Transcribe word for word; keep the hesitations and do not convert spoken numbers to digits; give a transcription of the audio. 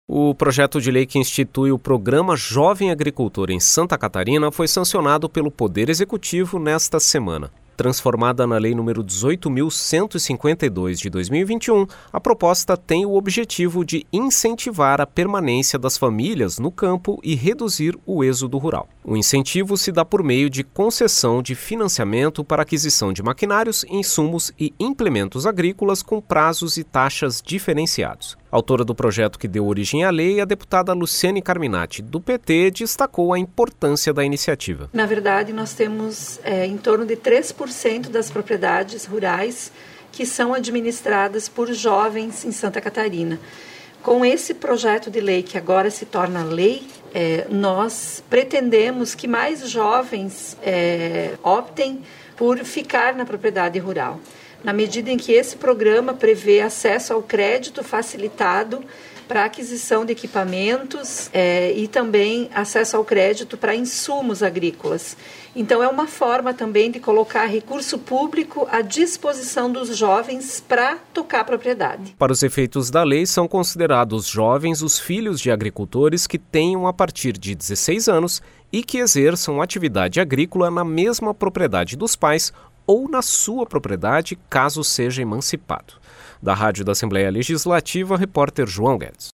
O projeto de lei que institui o Programa Jovem Agricultor em Santa Catarina foi sancionado pelo Poder Executivo nesta semana. Transformada na Lei número dezoito mil cento e cinquenta e dois de dois mil e vinte e um, a proposta tem o objetivo de incentivar a permanência das famílias no campo e reduzir o êxodo rural. O incentivo se dá por meio de concessão de financiamento para aquisição de maquinários, insumos e implementos agrícolas com prazos e taxas diferenciados. Autora do projeto que deu origem à lei, a deputada Luciane Carminati, do P T, destacou a importância da iniciativa. Na verdade, nós temos é, em torno de três por cento das propriedades rurais que são administradas por jovens em Santa Catarina. Com esse projeto de lei, que agora se torna lei, é, nós pretendemos que mais jovens é, optem por ficar na propriedade rural, na medida em que esse programa prevê acesso ao crédito facilitado para aquisição de equipamentos é, e também acesso ao crédito para insumos agrícolas. Então, é uma forma também de colocar recurso público à disposição dos jovens para tocar a propriedade. Para os efeitos da lei, são considerados jovens os filhos de agricultores que tenham a partir de dezesseis anos e que exerçam atividade agrícola na mesma propriedade dos pais ou na sua propriedade, caso seja emancipado. Da Rádio da Assembleia Legislativa, repórter João Guedes.